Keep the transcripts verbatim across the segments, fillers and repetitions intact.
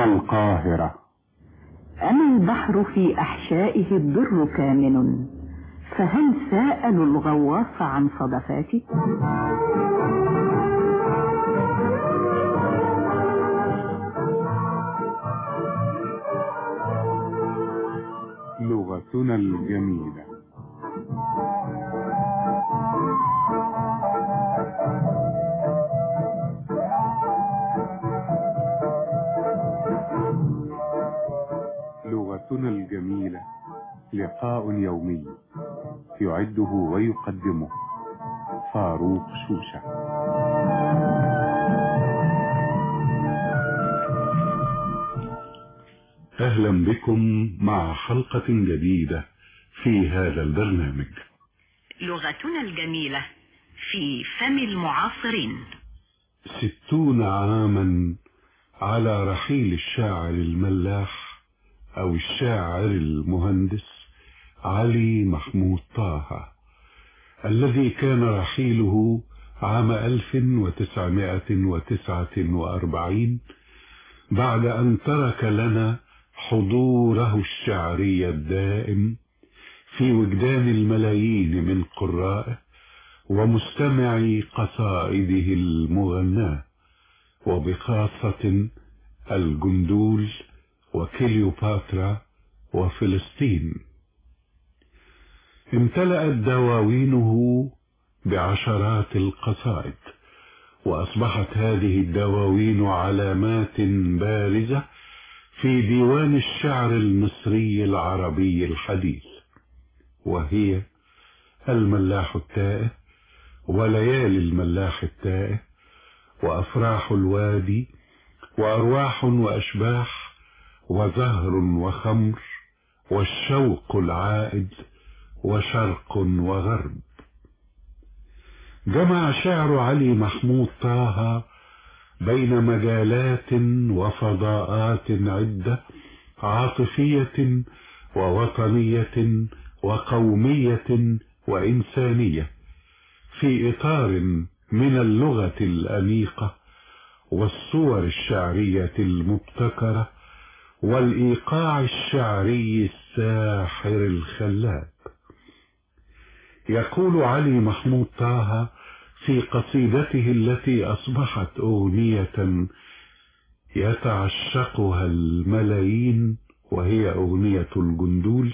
هنا القاهرة. أما البحر في أحشائه الضر كامن، فهل سألوا الغواص عن صدفاته؟ لغتنا الجميلة. لغتنا الجميلة لقاء يومي يعده ويقدمه فاروق شوشة. أهلا بكم مع حلقة جديدة في هذا البرنامج. لغتنا الجميلة في فم المعاصرين. ستون عاما على رحيل الشاعر الملاح أو الشاعر المهندس علي محمود طه، الذي كان رحيله عام ألف وتسعمائة وتسعة وأربعين بعد أن ترك لنا حضوره الشعري الدائم في وجدان الملايين من قرائه ومستمعي قصائده المغناة، وبخاصة الجندول وكليوباترا وفلسطين. امتلأت دواوينه بعشرات القصائد، وأصبحت هذه الدواوين علامات بارزة في ديوان الشعر المصري العربي الحديث، وهي الملاح التائه، وليالي الملاح التائه، وأفراح الوادي، وأرواح وأشباح، وزهر وخمر، والشوق العائد، وشرق وغرب. جمع شعر علي محمود طه بين مجالات وفضاءات عدة، عاطفية ووطنية وقومية وإنسانية، في إطار من اللغة الأنيقة والصور الشعرية المبتكرة والإيقاع الشعري الساحر الخلاب. يقول علي محمود طه في قصيدته التي أصبحت أغنية يتعشقها الملايين، وهي أغنية الجندول: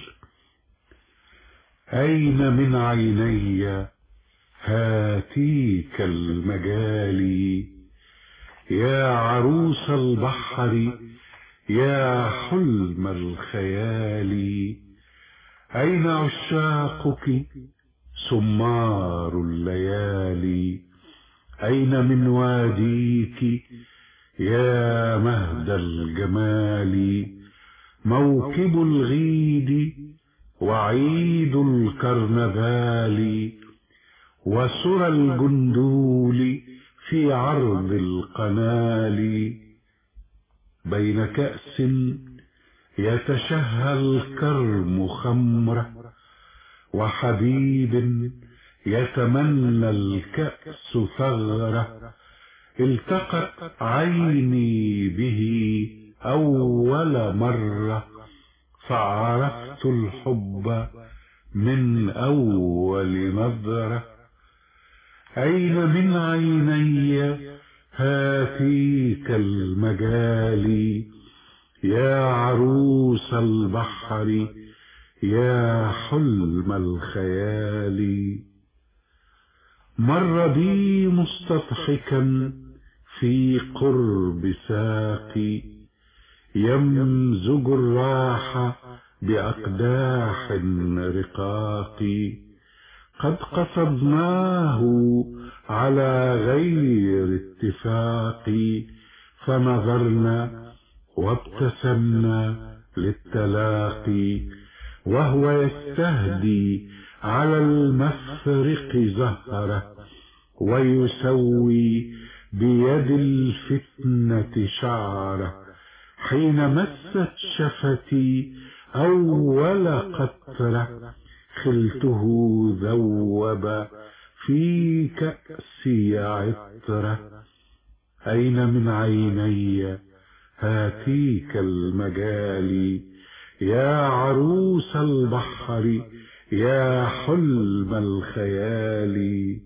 أين من عيني هاتيك المجالي، يا عروس البحر يا حلم الخيال، أين عشاقك سمار الليالي، أين من واديك يا مهد الجمال، موكب الغيد وعيد الكرنفال، وسرى الجندول في عرض القنال، بين كأس يتشهى الكرم خمره، وحبيب يتمنى الكأس ثغره، التقت عيني به أول مرة، فعرفت الحب من أول نظرة. أين من عيني هاتيك المجال، يا عروس البحر يا حلم الخيال. مر بي مستضحكا في قرب ساقي، يمزج الراحة بأقداح رقاق، قد قصدناه على غير اتفاق، فنظرنا وابتسمنا للتلاقي، وهو يستهدي على المفرق زهره، ويسوي بيد الفتنة شعره، حين مست شفتي أول قطرة، خلته ذوب في كأسي عطرة. أين من عيني هاتيك المجال، يا عروس البحر يا حلم الخيال.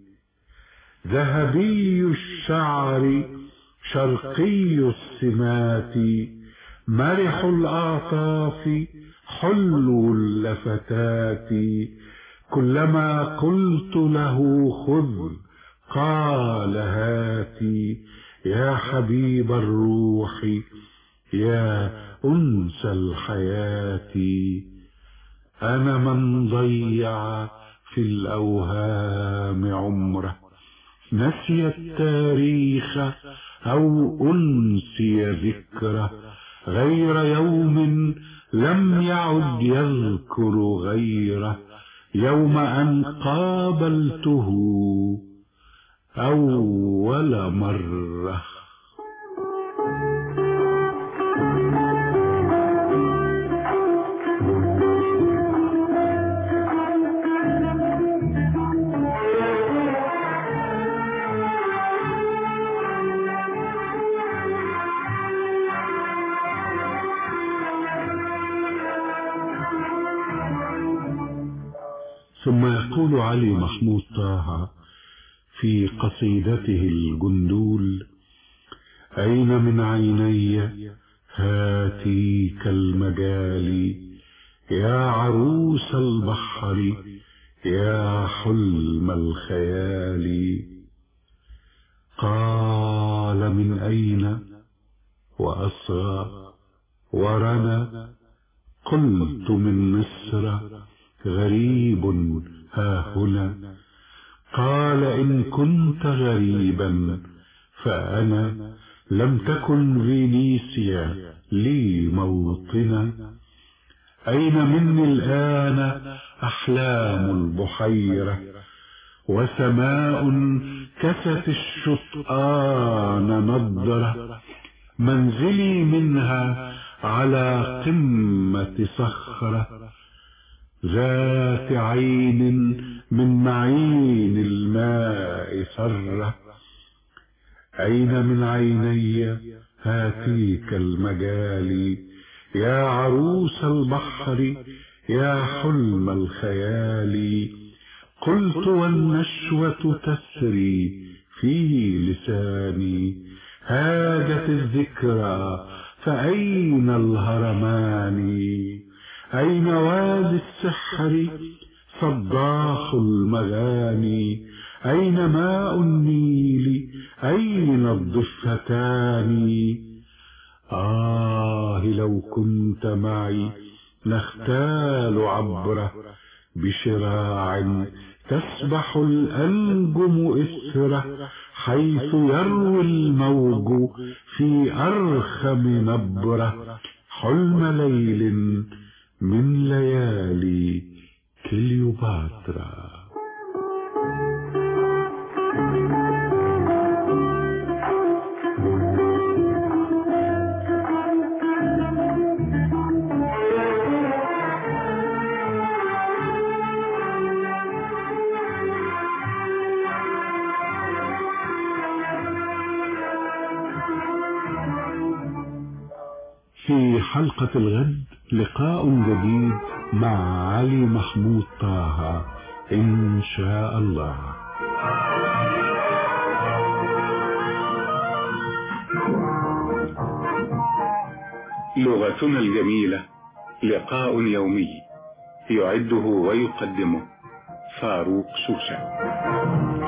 ذهبي الشعر شرقي السمات، مرح الأعطاف حلو اللفتات. كلما قلت له خذ قال هاتي، يا حبيب الروح يا أنس الحياة. أنا من ضيع في الأوهام عمره، نسي التاريخ أو أنسي ذكره، غير يوم لم يعد يذكر غيره، يوم أن قابلته أول مرة. ثم يقول علي محمود طه في قصيدته الجندول: أين من عيني هاتيك المجال، يا عروس البحر يا حلم الخيال. قال من أين وأصغى ورنا، قلت من مصر غريب ها هنا. قال إن كنت غريبا فأنا لم تكن فينيسيا لي موطنا. أين مني الآن أحلام البحيرة، وسماء كست الشطآن نضرة. منزلي منها على قمة صخرة، ذات عين من معين الماء سرة. أين من عيني هاتيك المجال، يا عروس البحر يا حلم الخيال. قلت والنشوة تسري في لساني، هاجت الذكرى فأين الهرمان. أين وادي السحر صداخ المغاني، أين ماء النيل أين الضفتان. آه لو كنت معي نختال عبره، بشراع تسبح الأنجم إسره، حيث يروي الموج في أرخم نبره. حلم ليل من ليالي كليوباترا. في حلقة الغد لقاء جديد مع علي محمود طه إن شاء الله. لغتنا الجميلة لقاء يومي، يعده ويقدمه فاروق سوسة.